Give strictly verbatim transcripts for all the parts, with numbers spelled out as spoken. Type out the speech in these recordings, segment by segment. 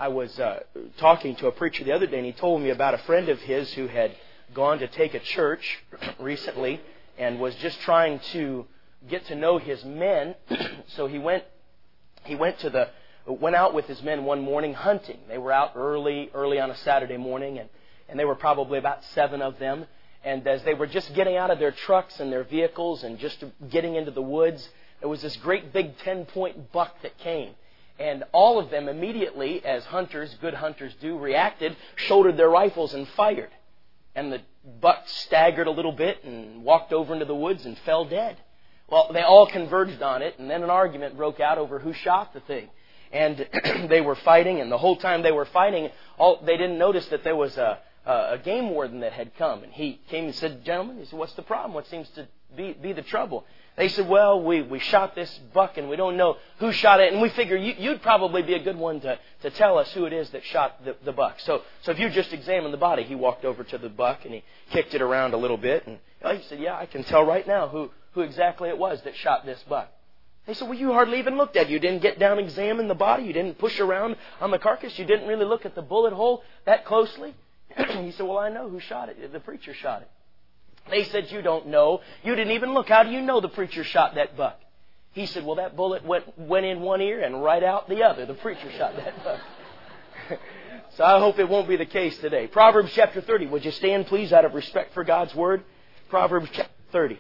I was uh, talking to a preacher the other day, and he told me about a friend of his who had gone to take a church recently and was just trying to get to know his men. So he went he went to the went out with his men one morning hunting. They were out early early on a Saturday morning, and, and they were probably about seven of them. And as they were just getting out of their trucks and their vehicles and just getting into the woods, there was this great big ten-point buck that came. And all of them immediately, as hunters, good hunters do, reacted, shouldered their rifles and fired. And the buck staggered a little bit and walked over into the woods and fell dead. Well, they all converged on it, and then an argument broke out over who shot the thing. And they were fighting, and the whole time they were fighting, all, they didn't notice that there was a, a game warden that had come. And he came and said, "Gentlemen," he said, "what's the problem? What seems to be, be the trouble?" They said, "Well, we, we shot this buck, and we don't know who shot it, and we figure you, you'd probably be a good one to, to tell us who it is that shot the, the buck. So so if you just examine the body." He walked over to the buck, and he kicked it around a little bit, and he said, "Yeah, I can tell right now who, who exactly it was that shot this buck." They said, "Well, you hardly even looked at it. You didn't get down and examine the body. You didn't push around on the carcass. You didn't really look at the bullet hole that closely." He said, "Well, I know who shot it. The preacher shot it." They said, "You don't know. You didn't even look. How do you know the preacher shot that buck?" He said, "Well, that bullet went, went in one ear and right out the other. The preacher shot that buck." So I hope it won't be the case today. Proverbs chapter thirty. Would you stand, please, out of respect for God's Word? Proverbs chapter thirty.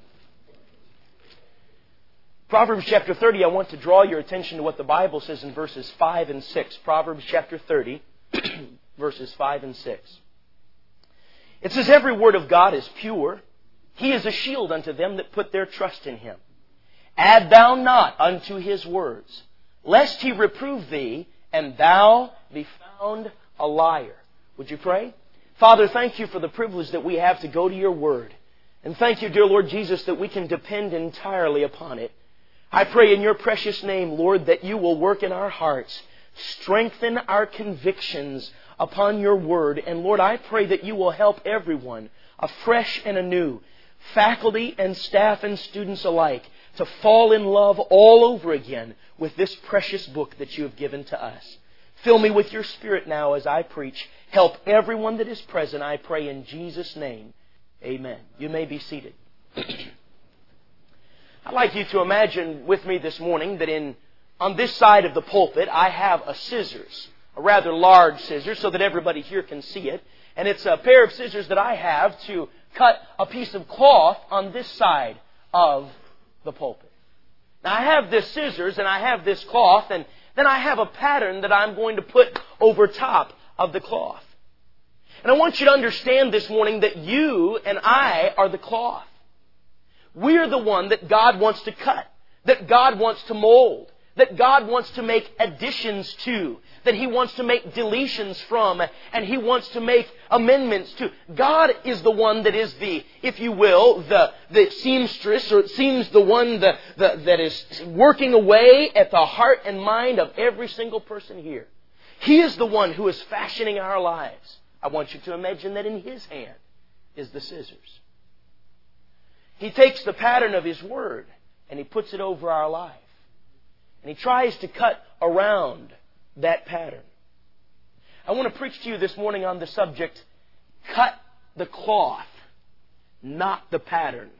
Proverbs chapter thirty, I want to draw your attention to what the Bible says in verses five and six. Proverbs chapter thirty, verses five and six. It says, "Every word of God is pure. He is a shield unto them that put their trust in Him. Add thou not unto His words, lest He reprove thee, and thou be found a liar." Would you pray? Father, thank You for the privilege that we have to go to Your Word. And thank You, dear Lord Jesus, that we can depend entirely upon it. I pray in Your precious name, Lord, that You will work in our hearts, strengthen our convictions upon Your Word. And Lord, I pray that You will help everyone, afresh and anew, faculty and staff and students alike, to fall in love all over again with this precious book that You have given to us. Fill me with Your Spirit now as I preach. Help everyone that is present, I pray in Jesus' name. Amen. You may be seated. I'd like you to imagine with me this morning that in on this side of the pulpit I have a scissors, a rather large scissors so that everybody here can see it. And it's a pair of scissors that I have to cut a piece of cloth on this side of the pulpit. Now I have this scissors and I have this cloth, and then I have a pattern that I'm going to put over top of the cloth. And I want you to understand this morning that you and I are the cloth. We're the one that God wants to cut, that God wants to mold, that God wants to make additions to, that He wants to make deletions from, and He wants to make amendments to. God is the one that is the, if you will, the, the seamstress, or it seems the one the, the, that is working away at the heart and mind of every single person here. He is the one who is fashioning our lives. I want you to imagine that in His hand is the scissors. He takes the pattern of His Word and He puts it over our life. And He tries to cut around that pattern. I want to preach to you this morning on the subject, cut the cloth, not the pattern.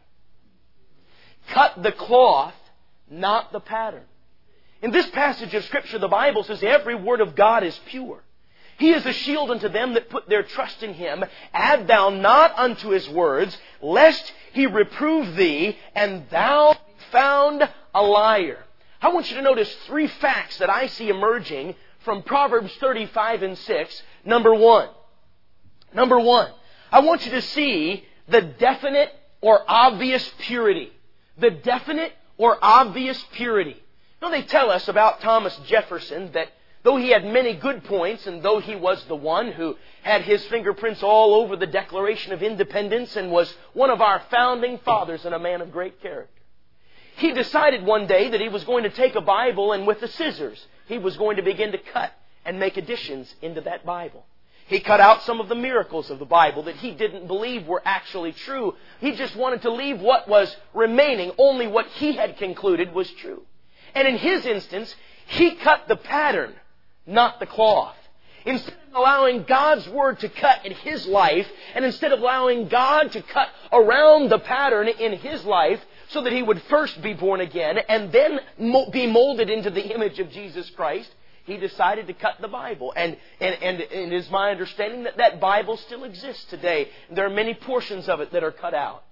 Cut the cloth, not the pattern. In this passage of Scripture, the Bible says every word of God is pure. He is a shield unto them that put their trust in Him. Add thou not unto His words, lest He reprove thee, and thou be found a liar. I want you to notice three facts that I see emerging from Proverbs thirty-five and six. Number one. Number one. I want you to see the definite or obvious purity. The definite or obvious purity. You know, they tell us about Thomas Jefferson that though he had many good points, and though he was the one who had his fingerprints all over the Declaration of Independence and was one of our founding fathers and a man of great character, he decided one day that he was going to take a Bible and with the scissors, he was going to begin to cut and make additions into that Bible. He cut out some of the miracles of the Bible that he didn't believe were actually true. He just wanted to leave what was remaining, only what he had concluded was true. And in his instance, he cut the pattern, not the cloth. Instead of allowing God's Word to cut in his life, and instead of allowing God to cut around the pattern in his life, so that he would first be born again and then be molded into the image of Jesus Christ, he decided to cut the Bible. And, and, and, and it is my understanding that that Bible still exists today. There are many portions of it that are cut out.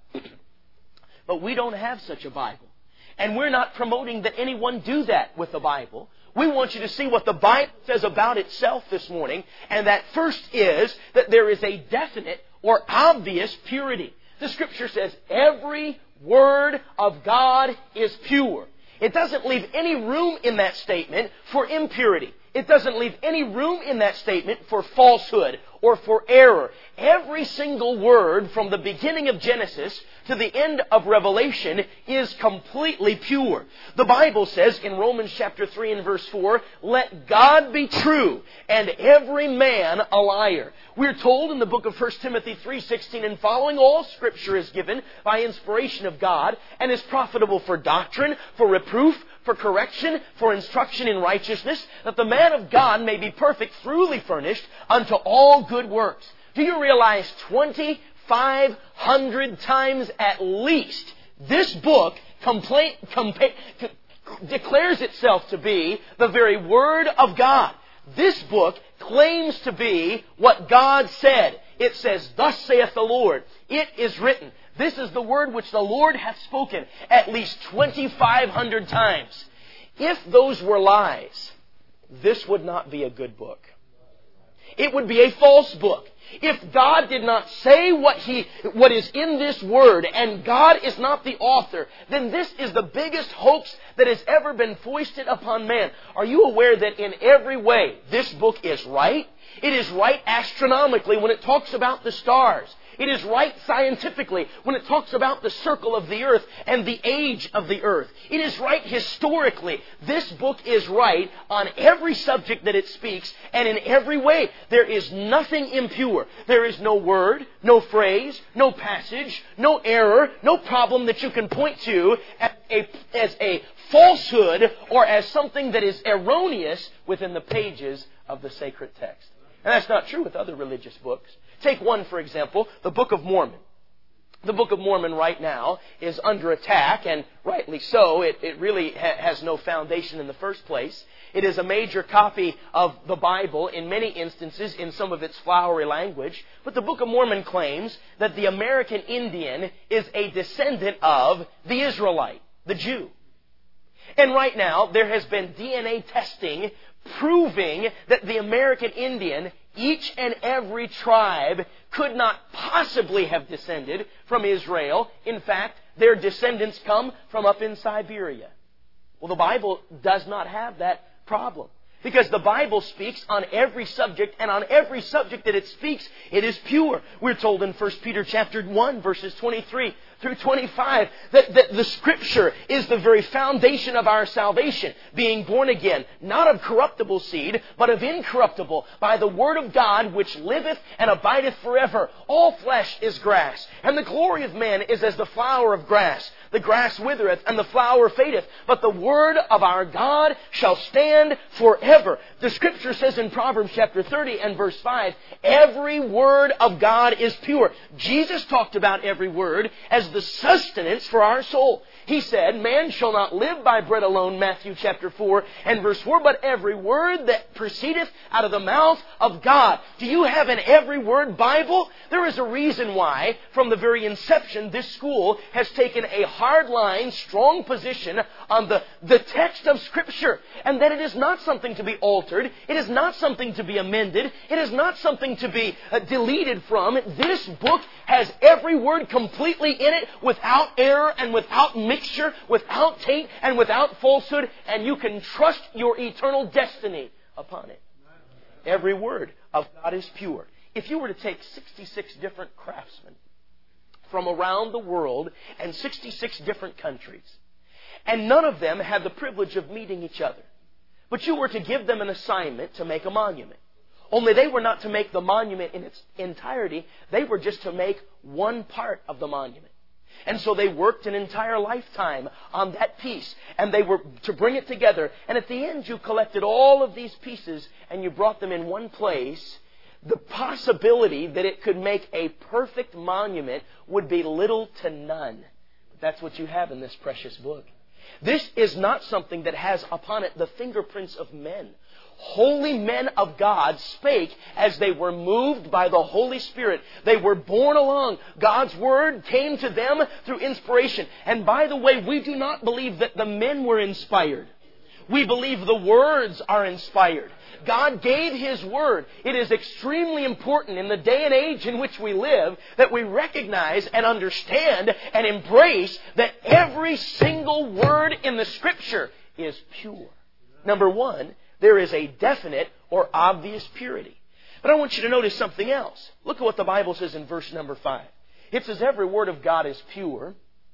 But we don't have such a Bible. And we're not promoting that anyone do that with the Bible. We want you to see what the Bible says about itself this morning. And that first is that there is a definite or obvious purity. The Scripture says every word of God is pure. It doesn't leave any room in that statement for impurity. It doesn't leave any room in that statement for falsehood or for error. Every single word from the beginning of Genesis to the end of Revelation is completely pure. The Bible says in Romans chapter three and verse four, "Let God be true and every man a liar." We're told in the book of First Timothy three sixteen and following, all Scripture is given by inspiration of God and is profitable for doctrine, for reproof, for correction, for instruction in righteousness, that the man of God may be perfect, truly furnished unto all good works. Do you realize twenty-five hundred times at least this book compla- compa- c- declares itself to be the very Word of God? This book claims to be what God said. It says, "Thus saith the Lord." It is written. This is the word which the Lord hath spoken at least twenty-five hundred times. If those were lies, this would not be a good book. It would be a false book. If God did not say what He, what is in this Word, and God is not the author, then this is the biggest hoax that has ever been foisted upon man. Are you aware that in every way this book is right? It is right astronomically when it talks about the stars. It is right scientifically when it talks about the circle of the earth and the age of the earth. It is right historically. This book is right on every subject that it speaks and in every way. There is nothing impure. There is no word, no phrase, no passage, no error, no problem that you can point to as a, as a falsehood or as something that is erroneous within the pages of the sacred text. And that's not true with other religious books. Take one, for example, the Book of Mormon. The Book of Mormon right now is under attack, and rightly so. It, it really ha- has no foundation in the first place. It is a major copy of the Bible in many instances in some of its flowery language. But the Book of Mormon claims that the American Indian is a descendant of the Israelite, the Jew. And right now, there has been D N A testing proving that the American Indian, each and every tribe, could not possibly have descended from Israel. In fact, their descendants come from up in Siberia. Well, the Bible does not have that problem. Because the Bible speaks on every subject, and on every subject that it speaks, it is pure. We're told in First Peter chapter one, verses twenty-three through twenty-five, that, that the Scripture is the very foundation of our salvation, being born again, not of corruptible seed, but of incorruptible, by the Word of God, which liveth and abideth forever. All flesh is grass, and the glory of man is as the flower of grass. The grass withereth, and the flower fadeth, but the word of our God shall stand forever. The Scripture says in Proverbs chapter thirty and verse five, every word of God is pure. Jesus talked about every word as the sustenance for our soul. He said, man shall not live by bread alone, Matthew chapter four and verse four, but every word that proceedeth out of the mouth of God. Do you have an every word Bible? There is a reason why, from the very inception, this school has taken a hard-line, strong position on the, the text of Scripture, and that it is not something to be altered. It is not something to be amended. It is not something to be uh, deleted from. This book has every word completely in it, without error and without mixture, without taint and without falsehood, and you can trust your eternal destiny upon it. Every word of God is pure. If you were to take sixty-six different craftsmen from around the world and sixty-six different countries, and none of them had the privilege of meeting each other, but you were to give them an assignment to make a monument, only they were not to make the monument in its entirety, they were just to make one part of the monument. And so they worked an entire lifetime on that piece. And they were to bring it together. And at the end, you collected all of these pieces and you brought them in one place. The possibility that it could make a perfect monument would be little to none. But that's what you have in this precious book. This is not something that has upon it the fingerprints of men. Holy men of God spake as they were moved by the Holy Spirit. They were borne along. God's Word came to them through inspiration. And by the way, we do not believe that the men were inspired. We believe the words are inspired. God gave His Word. It is extremely important in the day and age in which we live that we recognize and understand and embrace that every single word in the Scripture is pure. Number one, there is a definite or obvious purity. But I want you to notice something else. Look at what the Bible says in verse number five. It says, every word of God is pure.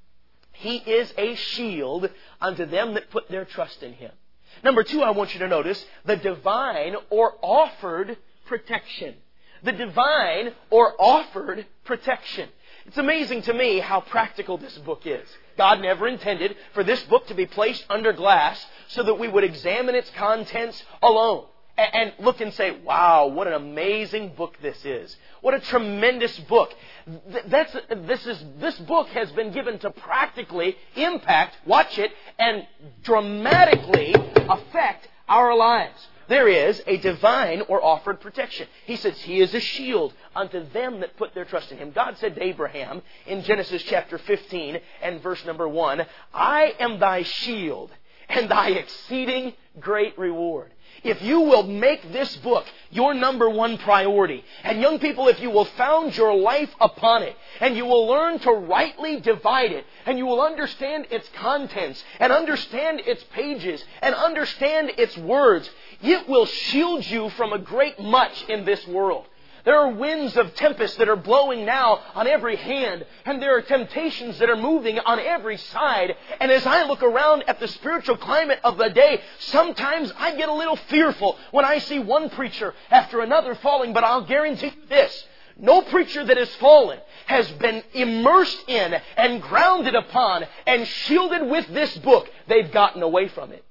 He is a shield unto them that put their trust in Him. Number two, I want you to notice the divine or offered protection. The divine or offered protection. It's amazing to me how practical this book is. God never intended for this book to be placed under glass so that we would examine its contents alone and look and say, wow, what an amazing book this is. What a tremendous book. That's, this, is, this book has been given to practically impact, watch it, and dramatically affect our lives. There is a divine or offered protection. He says He is a shield unto them that put their trust in Him. God said to Abraham in Genesis chapter fifteen and verse number one, I am thy shield and thy exceeding great reward. If you will make this book your number one priority, and young people, if you will found your life upon it, and you will learn to rightly divide it, and you will understand its contents, and understand its pages, and understand its words, it will shield you from a great much in this world. There are winds of tempest that are blowing now on every hand, and there are temptations that are moving on every side. And as I look around at the spiritual climate of the day, sometimes I get a little fearful when I see one preacher after another falling. But I'll guarantee you this, no preacher that has fallen has been immersed in and grounded upon and shielded with this book. They've gotten away from it.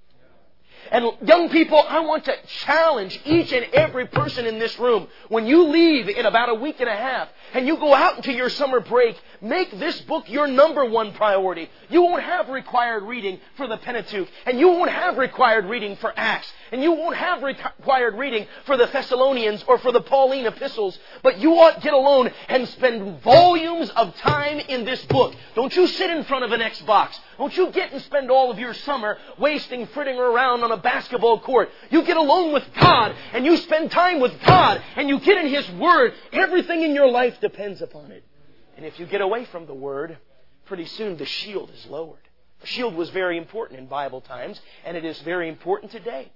And young people, I want to challenge each and every person in this room. When you leave in about a week and a half and you go out into your summer break, make this book your number one priority. You won't have required reading for the Pentateuch, and you won't have required reading for Acts, and you won't have required reading for the Thessalonians or for the Pauline epistles, but you ought to get alone and spend volumes of time in this book. Don't you sit in front of an Xbox. Don't you get and spend all of your summer wasting fritting around on a basketball court. You get alone with God and you spend time with God and you get in His Word. Everything in your life depends upon it. And if you get away from the Word, pretty soon the shield is lowered. The shield was very important in Bible times, and it is very important today.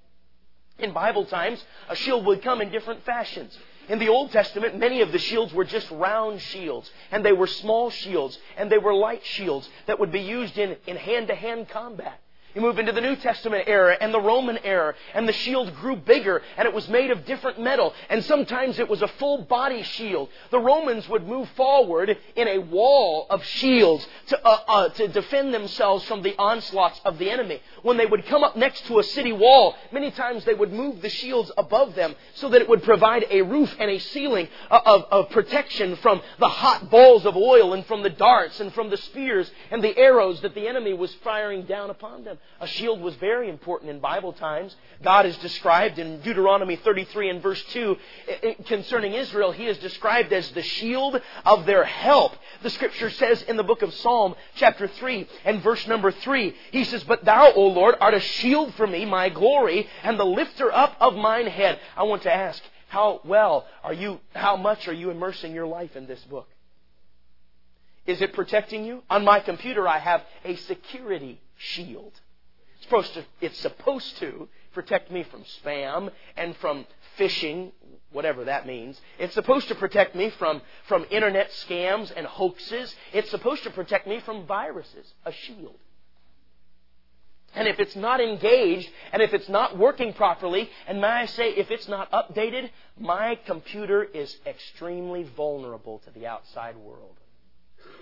In Bible times, a shield would come in different fashions. In the Old Testament, many of the shields were just round shields, and they were small shields, and they were light shields that would be used in, in hand-to-hand combat. You move into the New Testament era and the Roman era, and the shield grew bigger, and it was made of different metal, and sometimes it was a full body shield. The Romans would move forward in a wall of shields to, uh, uh, to defend themselves from the onslaughts of the enemy. When they would come up next to a city wall, many times they would move the shields above them so that it would provide a roof and a ceiling of, of protection from the hot balls of oil and from the darts and from the spears and the arrows that the enemy was firing down upon them. A shield was very important in Bible times. God is described in Deuteronomy thirty-three and verse two concerning Israel. He is described as the shield of their help. The Scripture says in the book of Psalm chapter three and verse number three, He says, But thou, O Lord, art a shield for me, my glory, and the lifter up of mine head. I want to ask, how well are you, how much are you immersing your life in this book? Is it protecting you? On my computer I have a security shield. It's supposed to, it's supposed to protect me from spam and from phishing, whatever that means. It's supposed to protect me from, from internet scams and hoaxes. It's supposed to protect me from viruses. A shield. And if it's not engaged, and if it's not working properly, and may I say, if it's not updated, my computer is extremely vulnerable to the outside world.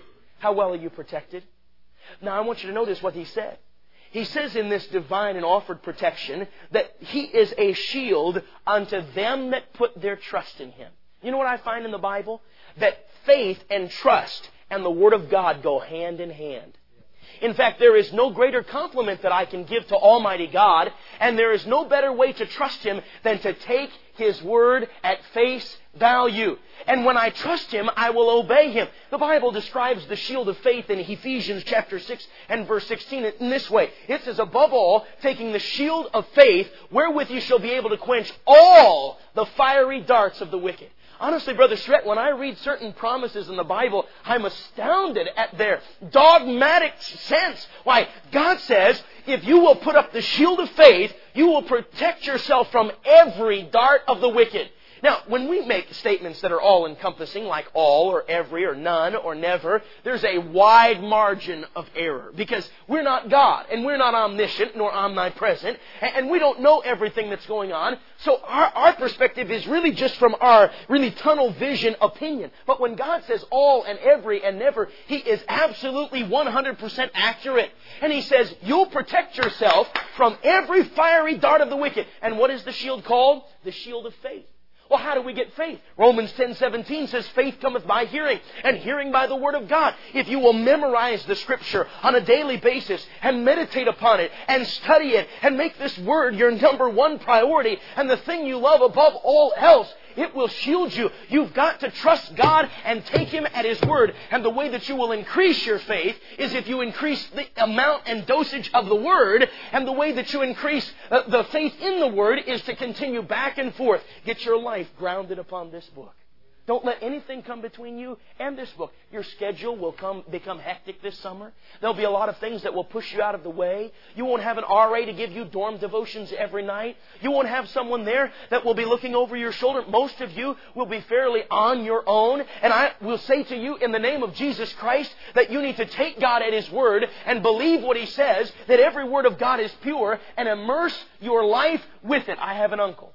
How well are you protected? Now I want you to notice what he said. He says in this divine and offered protection that He is a shield unto them that put their trust in Him. You know what I find in the Bible? That faith and trust and the Word of God go hand in hand. In fact, there is no greater compliment that I can give to Almighty God, and there is no better way to trust Him than to take His Word at face value. And when I trust Him, I will obey Him. The Bible describes the shield of faith in Ephesians chapter six and verse sixteen in this way. It says, above all, taking the shield of faith, wherewith you shall be able to quench all the fiery darts of the wicked. Honestly, Brother Shrett, when I read certain promises in the Bible, I'm astounded at their dogmatic sense. Why, God says, if you will put up the shield of faith, you will protect yourself from every dart of the wicked. Now, when we make statements that are all-encompassing, like all or every or none or never, there's a wide margin of error. Because we're not God, and we're not omniscient nor omnipresent, and we don't know everything that's going on. So our, our perspective is really just from our really tunnel vision opinion. But when God says all and every and never, He is absolutely one hundred percent accurate. And He says, you'll protect yourself from every fiery dart of the wicked. And what is the shield called? The shield of faith. Well, how do we get faith? Romans ten seventeen says, faith cometh by hearing, and hearing by the Word of God. If you will memorize the Scripture on a daily basis, and meditate upon it, and study it, and make this Word your number one priority, and the thing you love above all else, it will shield you. You've got to trust God and take Him at His Word. And the way that you will increase your faith is if you increase the amount and dosage of the Word. And the way that you increase the faith in the Word is to continue back and forth. Get your life grounded upon this book. Don't let anything come between you and this book. Your schedule will come become hectic this summer. There'll be a lot of things that will push you out of the way. You won't have an R A to give you dorm devotions every night. You won't have someone there that will be looking over your shoulder. Most of you will be fairly on your own. And I will say to you in the name of Jesus Christ that you need to take God at His Word and believe what He says, that every word of God is pure, and immerse your life with it. I have an uncle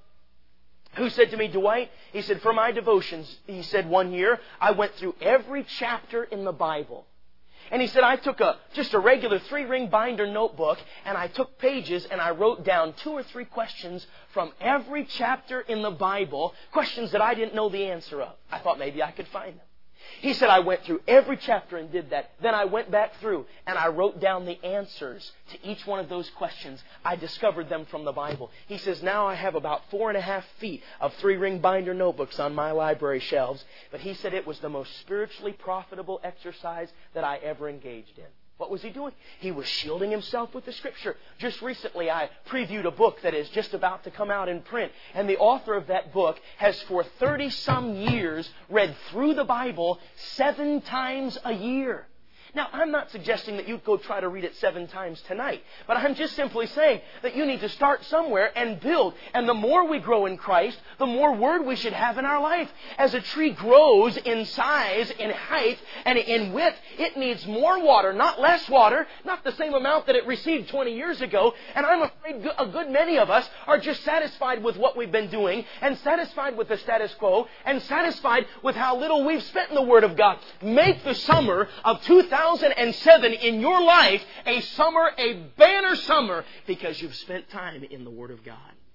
who said to me, Dwight, he said, for my devotions, he said, one year, I went through every chapter in the Bible. And he said, I took a just a regular three-ring binder notebook, and I took pages, and I wrote down two or three questions from every chapter in the Bible, questions that I didn't know the answer of. I thought maybe I could find them. He said, I went through every chapter and did that. Then I went back through and I wrote down the answers to each one of those questions. I discovered them from the Bible. He says, now I have about four and a half feet of three-ring binder notebooks on my library shelves. But he said it was the most spiritually profitable exercise that I ever engaged in. What was he doing? He was shielding himself with the Scripture. Just recently I previewed a book that is just about to come out in print. And the author of that book has for thirty-some years read through the Bible seven times a year. Now, I'm not suggesting that you go try to read it seven times tonight. But I'm just simply saying that you need to start somewhere and build. And the more we grow in Christ, the more Word we should have in our life. As a tree grows in size, in height, and in width, it needs more water, not less water, not the same amount that it received twenty years ago. And I'm afraid a good many of us are just satisfied with what we've been doing, and satisfied with the status quo, and satisfied with how little we've spent in the Word of God. Make the summer of two thousand seven in your life a summer, a banner summer, because you've spent time in the Word of God.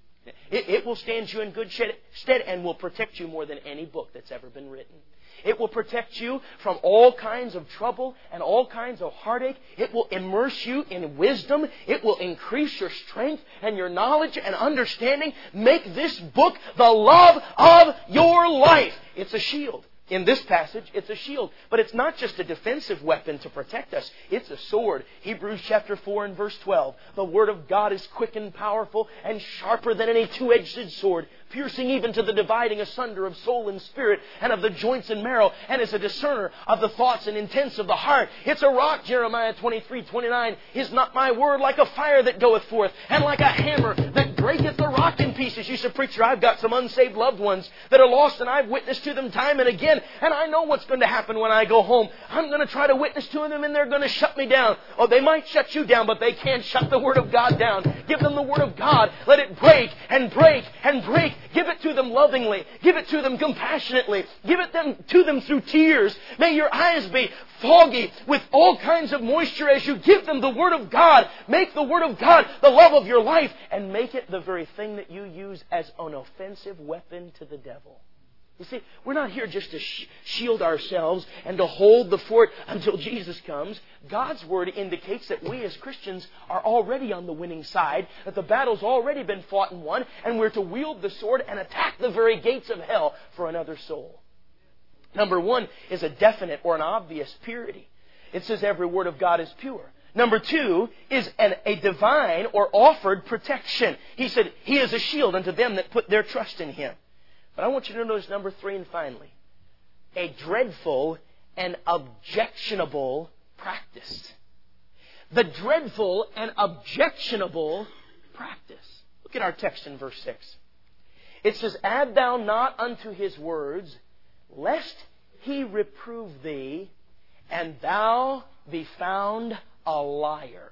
It, it will stand you in good stead and will protect you more than any book that's ever been written. It will protect you from all kinds of trouble and all kinds of heartache. It will immerse you in wisdom. It will increase your strength and your knowledge and understanding. Make this book the love of your life. It's a shield. In this passage, it's a shield. But it's not just a defensive weapon to protect us. It's a sword. Hebrews chapter four and verse twelve. The Word of God is quick and powerful and sharper than any two-edged sword, piercing even to the dividing asunder of soul and spirit and of the joints and marrow, and is a discerner of the thoughts and intents of the heart. It's a rock, Jeremiah twenty-three twenty-nine. Is not my word like a fire that goeth forth, and like a hammer that breaketh the rock in pieces? You said, preacher, I've got some unsaved loved ones that are lost, and I've witnessed to them time and again, and I know what's going to happen when I go home. I'm going to try to witness to them, and they're going to shut me down. Oh, they might shut you down, but they can't shut the Word of God down. Give them the Word of God. Let it break and break and break. Give it to them lovingly. Give it to them compassionately. Give it them, to them through tears. May your eyes be foggy with all kinds of moisture as you give them the Word of God. Make the Word of God the love of your life and make it the very thing that you use as an offensive weapon to the devil. You see, we're not here just to sh- shield ourselves and to hold the fort until Jesus comes. God's Word indicates that we as Christians are already on the winning side, that the battle's already been fought and won, and we're to wield the sword and attack the very gates of hell for another soul. Number one is a definite or an obvious purity. It says every word of God is pure. Number two is an, a divine or offered protection. He said, He is a shield unto them that put their trust in Him. But I want you to notice number three and finally, a dreadful and objectionable practice. The dreadful and objectionable practice. Look at our text in verse six. It says, Add thou not unto his words, lest he reprove thee, and thou be found a liar.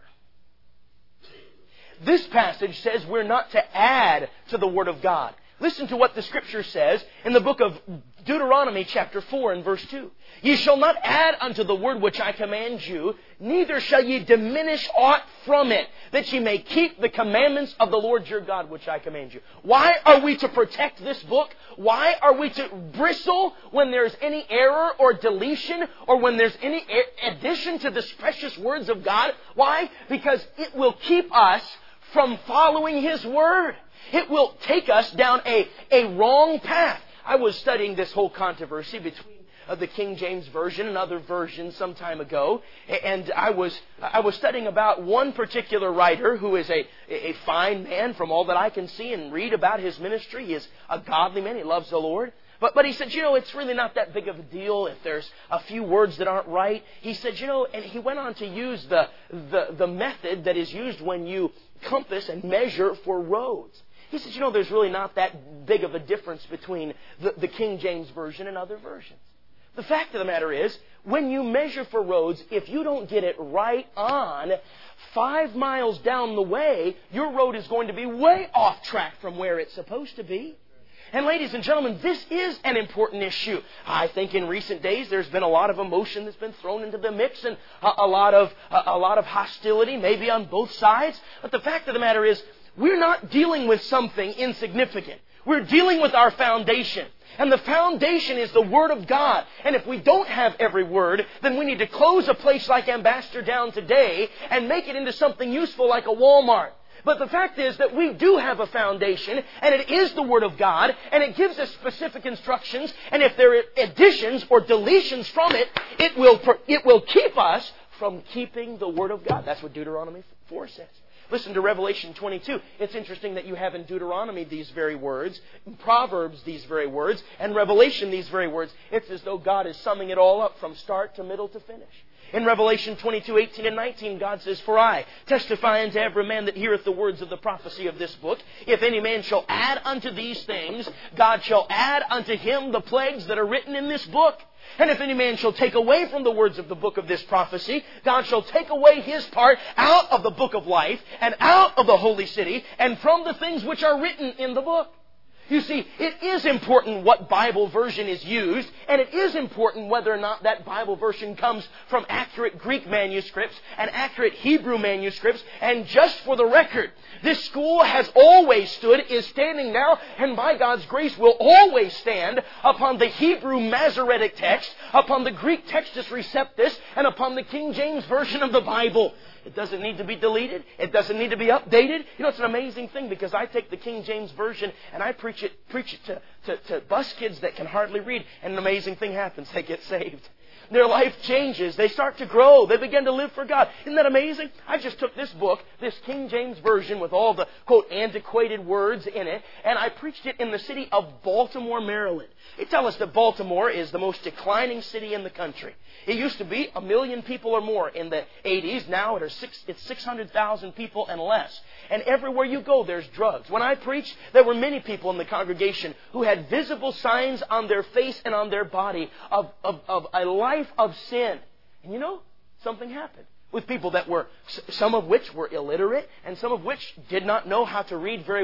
This passage says we're not to add to the Word of God. Listen to what the Scripture says in the book of Deuteronomy chapter four and verse two. Ye shall not add unto the word which I command you, neither shall ye diminish aught from it, that ye may keep the commandments of the Lord your God which I command you. Why are we to protect this book? Why are we to bristle when there's any error or deletion or when there's any addition to the precious words of God? Why? Because it will keep us from following His Word. It will take us down a, a wrong path. I was studying this whole controversy between uh, the King James Version and other versions some time ago. And I was I was studying about one particular writer who is a, a fine man from all that I can see and read about his ministry. He is a godly man. He loves the Lord. But, but he said, you know, it's really not that big of a deal if there's a few words that aren't right. He said, you know, and he went on to use the, the, the method that is used when you compass and measure for roads. He says, you know, there's really not that big of a difference between the, the King James Version and other versions. The fact of the matter is, when you measure for roads, if you don't get it right on, five miles down the way, your road is going to be way off track from where it's supposed to be. And ladies and gentlemen, this is an important issue. I think in recent days there's been a lot of emotion that's been thrown into the mix and a, a lot of a, a lot of hostility, maybe on both sides. But the fact of the matter is, we're not dealing with something insignificant. We're dealing with our foundation. And the foundation is the Word of God. And if we don't have every word, then we need to close a place like Ambassador Down today and make it into something useful like a Walmart. But the fact is that we do have a foundation, and it is the Word of God, and it gives us specific instructions, and if there are additions or deletions from it, it will, it will keep us from keeping the Word of God. That's what Deuteronomy four says. Listen to Revelation twenty-two. It's interesting that you have in Deuteronomy these very words, in Proverbs these very words, and Revelation these very words. It's as though God is summing it all up from start to middle to finish. In Revelation twenty-two, eighteen and nineteen, God says, For I testify unto every man that heareth the words of the prophecy of this book, if any man shall add unto these things, God shall add unto him the plagues that are written in this book. And if any man shall take away from the words of the book of this prophecy, God shall take away his part out of the book of life, and out of the holy city, and from the things which are written in the book. You see, it is important what Bible version is used, and it is important whether or not that Bible version comes from accurate Greek manuscripts and accurate Hebrew manuscripts. And just for the record, this school has always stood, is standing now, and by God's grace will always stand upon the Hebrew Masoretic text, upon the Greek Textus Receptus, and upon the King James Version of the Bible. It doesn't need to be deleted. It doesn't need to be updated. You know, it's an amazing thing because I take the King James Version and I preach it, preach it to, to, to bus kids that can hardly read. And an amazing thing happens. They get saved. Their life changes. They start to grow. They begin to live for God. Isn't that amazing? I just took this book, this King James Version with all the, quote, antiquated words in it, and I preached it in the city of Baltimore, Maryland. They tell us that Baltimore is the most declining city in the country. It used to be a million people or more in the eighties. Now it are six, it's six hundred thousand people and less. And everywhere you go, there's drugs. When I preached, there were many people in the congregation who had visible signs on their face and on their body of, of, of a life of sin. And you know, something happened with people that were, some of which were illiterate and some of which did not know how to read very well.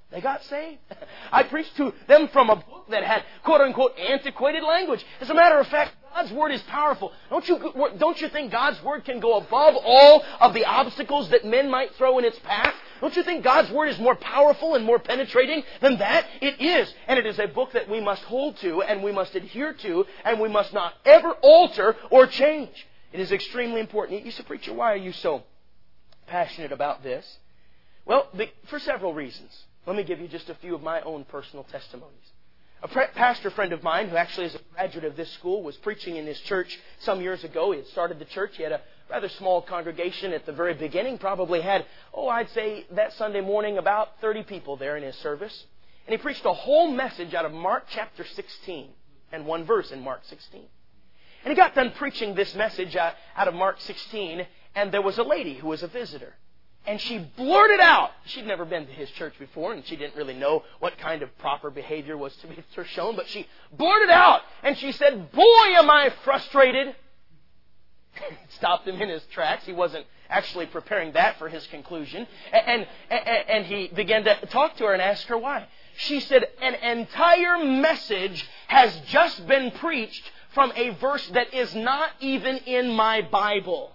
They got saved. I preached to them from a book that had quote-unquote antiquated language. As a matter of fact, God's Word is powerful. Don't you, don't you think God's Word can go above all of the obstacles that men might throw in its path? Don't you think God's Word is more powerful and more penetrating than that? It is. And it is a book that we must hold to and we must adhere to and we must not ever alter or change. It is extremely important. You say, preacher, why are you so passionate about this? Well, for several reasons. Let me give you just a few of my own personal testimonies. A pastor friend of mine, who actually is a graduate of this school, was preaching in his church some years ago. He had started the church. He had a rather small congregation at the very beginning. Probably had, oh, I'd say that Sunday morning about thirty people there in his service. And he preached a whole message out of Mark chapter sixteen and one verse in Mark sixteen. And he got done preaching this message out of Mark sixteen, and there was a lady who was a visitor. And she blurted out, she'd never been to his church before, and she didn't really know what kind of proper behavior was to be shown, but she blurted out, and she said, boy, am I frustrated. It stopped him in his tracks. He wasn't actually preparing that for his conclusion. And, and, and he began to talk to her and ask her why. She said, an entire message has just been preached from a verse that is not even in my Bible.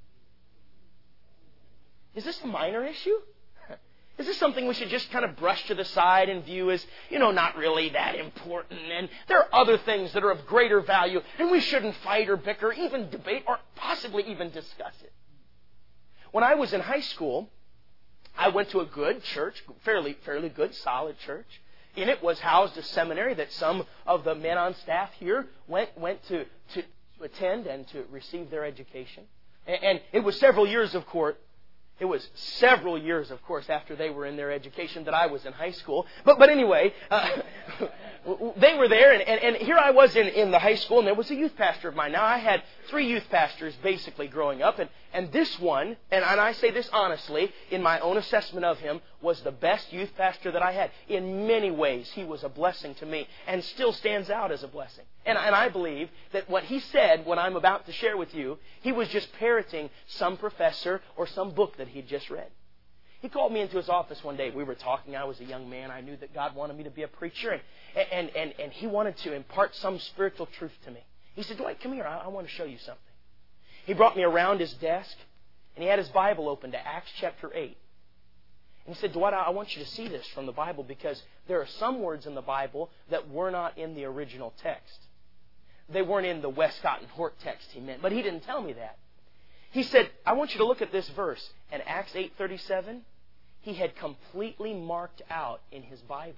Is this a minor issue? Is this something we should just kind of brush to the side and view as, you know, not really that important? And there are other things that are of greater value, and we shouldn't fight or bicker, even debate, or possibly even discuss it. When I was in high school, I went to a good church, fairly, fairly good, solid church. In it was housed a seminary that some of the men on staff here went went to, to, to attend and to receive their education. And, and it was several years, of course, It was several years, of course, after they were in their education that I was in high school. But but anyway, uh, they were there, and, and, and here I was in, in the high school, and there was a youth pastor of mine. Now, I had three youth pastors basically growing up, and, and this one, and, and I say this honestly, in my own assessment of him, was the best youth pastor that I had. In many ways, he was a blessing to me, and still stands out as a blessing. And, and I believe that what he said, what I'm about to share with you, he was just parroting some professor or some book that he'd just read. He called me into his office one day. We were talking. I was a young man. I knew that God wanted me to be a preacher, and, and, and, and he wanted to impart some spiritual truth to me. He said, Dwight, come here. I, I want to show you something. He brought me around his desk, and he had his Bible open to Acts chapter eight. And he said, Dwight, I want you to see this from the Bible, because there are some words in the Bible that were not in the original text. They weren't in the Westcott and Hort text he meant, but he didn't tell me that. He said, I want you to look at this verse. And Acts eight thirty-seven, he had completely marked out in his Bible.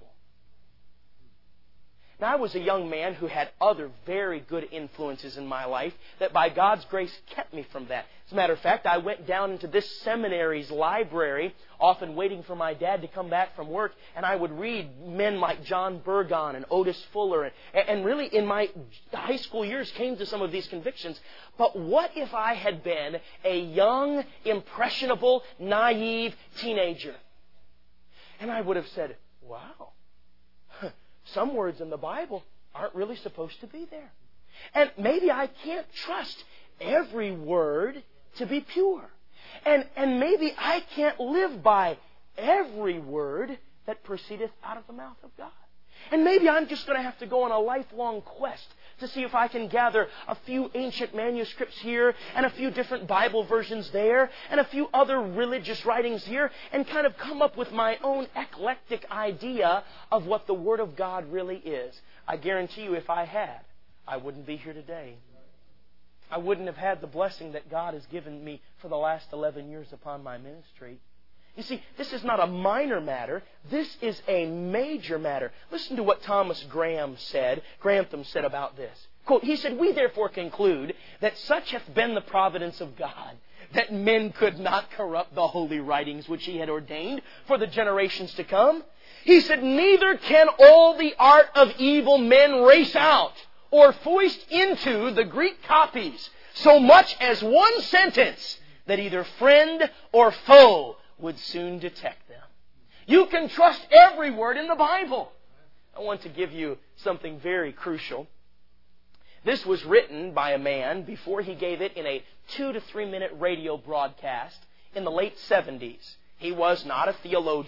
Now, I was a young man who had other very good influences in my life that by God's grace kept me from that. As a matter of fact, I went down into this seminary's library, often waiting for my dad to come back from work, and I would read men like John Burgon and Otis Fuller, and, and really in my high school years came to some of these convictions. But what if I had been a young, impressionable, naive teenager? And I would have said, wow, some words in the Bible aren't really supposed to be there. And maybe I can't trust every word to be pure. And, and maybe I can't live by every word that proceedeth out of the mouth of God. And maybe I'm just going to have to go on a lifelong quest to see if I can gather a few ancient manuscripts here and a few different Bible versions there and a few other religious writings here and kind of come up with my own eclectic idea of what the Word of God really is. I guarantee you, if I had, I wouldn't be here today. I wouldn't have had the blessing that God has given me for the last eleven years upon my ministry. You see, this is not a minor matter. This is a major matter. Listen to what Thomas Graham said, Grantham said about this. Quote, he said, we therefore conclude that such hath been the providence of God, that men could not corrupt the holy writings which He had ordained for the generations to come. He said, neither can all the art of evil men race out or foist into the Greek copies so much as one sentence that either friend or foe would soon detect them. You can trust every word in the Bible. I want to give you something very crucial. This was written by a man before he gave it in a two to three minute radio broadcast in the late seventies. He was not a theologian,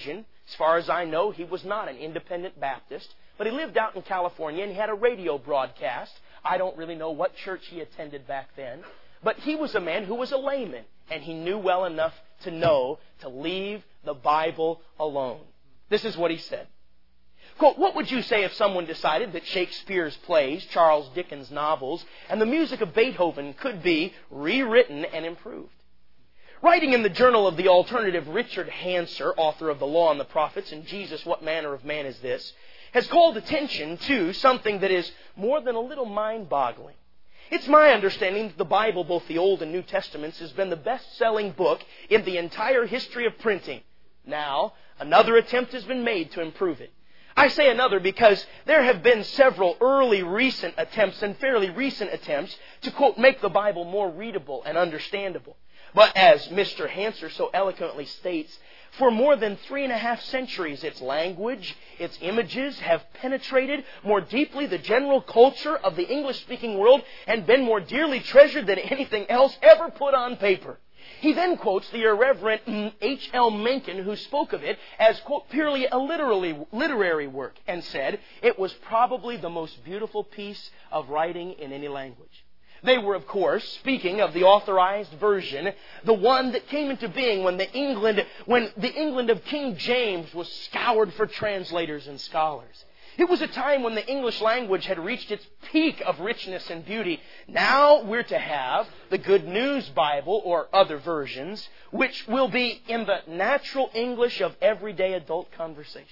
As far as I know, he was not an independent Baptist, but he lived out in California and he had a radio broadcast. I don't really know what church he attended back then, but he was a man who was a layman, and he knew well enough to know to leave the Bible alone. This is what he said. Quote, what would you say if someone decided that Shakespeare's plays, Charles Dickens' novels, and the music of Beethoven could be rewritten and improved? Writing in the Journal of the Alternative, Richard Hanser, author of The Law and the Prophets and Jesus, What Manner of Man Is This?, has called attention to something that is more than a little mind-boggling. It's my understanding that the Bible, both the Old and New Testaments, has been the best-selling book in the entire history of printing. Now, another attempt has been made to improve it. I say another because there have been several early recent attempts and fairly recent attempts to, quote, make the Bible more readable and understandable. But as Mister Hanser so eloquently states, for more than three and a half centuries, its language, its images have penetrated more deeply the general culture of the English-speaking world and been more dearly treasured than anything else ever put on paper. He then quotes the irreverent H L Mencken, who spoke of it as, quote, purely a literary, literary work, and said it was probably the most beautiful piece of writing in any language. They were, of course, speaking of the authorized version, the one that came into being when the England, when the England of King James was scoured for translators and scholars. It was a time when the English language had reached its peak of richness and beauty. Now we're to have the Good News Bible or other versions, which will be in the natural English of everyday adult conversation.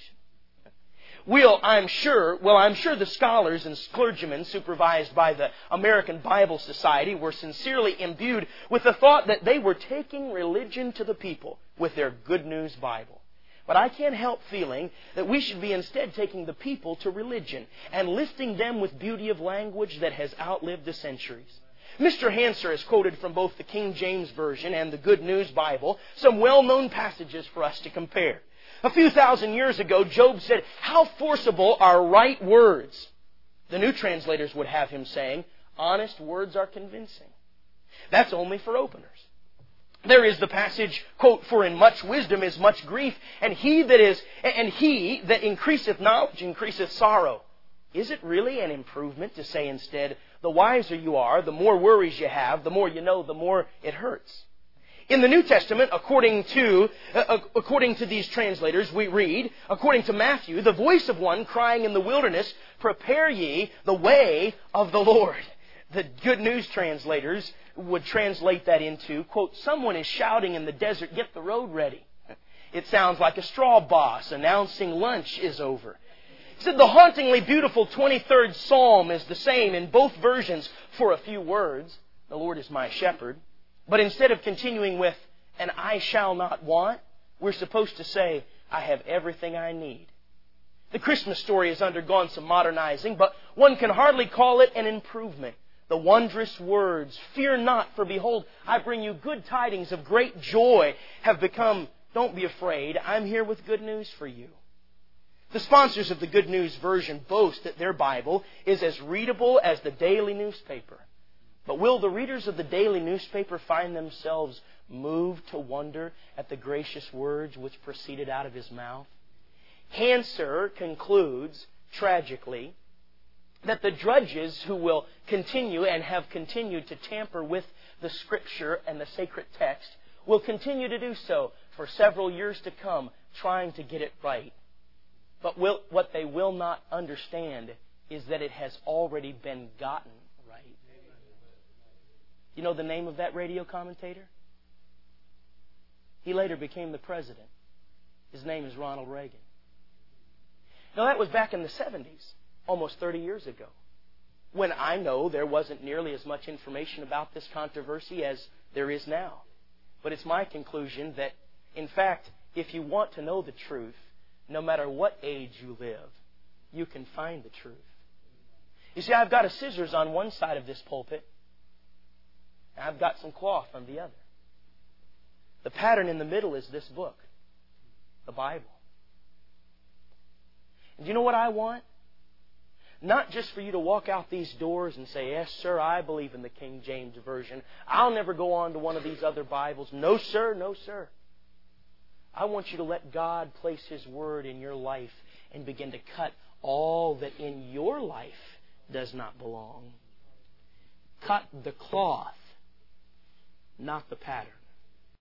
We'll, I'm sure, well, I'm sure the scholars and clergymen supervised by the American Bible Society were sincerely imbued with the thought that they were taking religion to the people with their Good News Bible. But I can't help feeling that we should be instead taking the people to religion and lifting them with beauty of language that has outlived the centuries. Mister Hanser has quoted from both the King James Version and the Good News Bible some well-known passages for us to compare. A few thousand years ago, Job said, "How forcible are right words." The new translators would have him saying, "Honest words are convincing." That's only for openers. There is the passage, quote, "For in much wisdom is much grief, and he that is, and he that increaseth knowledge increaseth sorrow." Is it really an improvement to say instead, the wiser you are, the more worries you have, the more you know, the more it hurts? In the New Testament, according to, uh, according to these translators, we read, according to Matthew, the voice of one crying in the wilderness, "Prepare ye the way of the Lord." The Good News translators would translate that into, quote, "Someone is shouting in the desert, get the road ready." It sounds like a straw boss announcing lunch is over. He said the hauntingly beautiful twenty-third Psalm is the same in both versions for a few words. The Lord is my shepherd. But instead of continuing with, "and I shall not want," we're supposed to say, "I have everything I need." The Christmas story has undergone some modernizing, but one can hardly call it an improvement. The wondrous words, "Fear not, for behold, I bring you good tidings of great joy," have become, "Don't be afraid, I'm here with good news for you." The sponsors of the Good News Version boast that their Bible is as readable as the daily newspaper. But will the readers of the daily newspaper find themselves moved to wonder at the gracious words which proceeded out of his mouth? Hanser concludes, tragically, that the drudges who will continue and have continued to tamper with the Scripture and the sacred text will continue to do so for several years to come, trying to get it right. But will, what they will not understand is that it has already been gotten right. You know the name of that radio commentator? He later became the president. His name is Ronald Reagan. Now that was back in the seventies, almost thirty years ago, when I know there wasn't nearly as much information about this controversy as there is now. But it's my conclusion that, in fact, if you want to know the truth, no matter what age you live, you can find the truth. You see, I've got a scissors on one side of this pulpit, and I've got some cloth on the other. The pattern in the middle is this book, the Bible. And do you know what I want? Not just for you to walk out these doors and say, "Yes, sir, I believe in the King James Version. I'll never go on to one of these other Bibles." No, sir, no, sir. I want you to let God place His Word in your life and begin to cut all that in your life does not belong. Cut the cloth, not the pattern.